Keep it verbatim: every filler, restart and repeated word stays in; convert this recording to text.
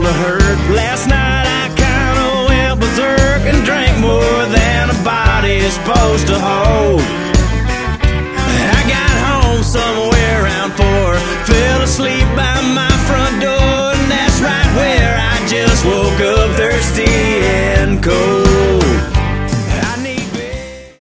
the hurt. Last night I kinda went berserk and drank more than a body is supposed to hold.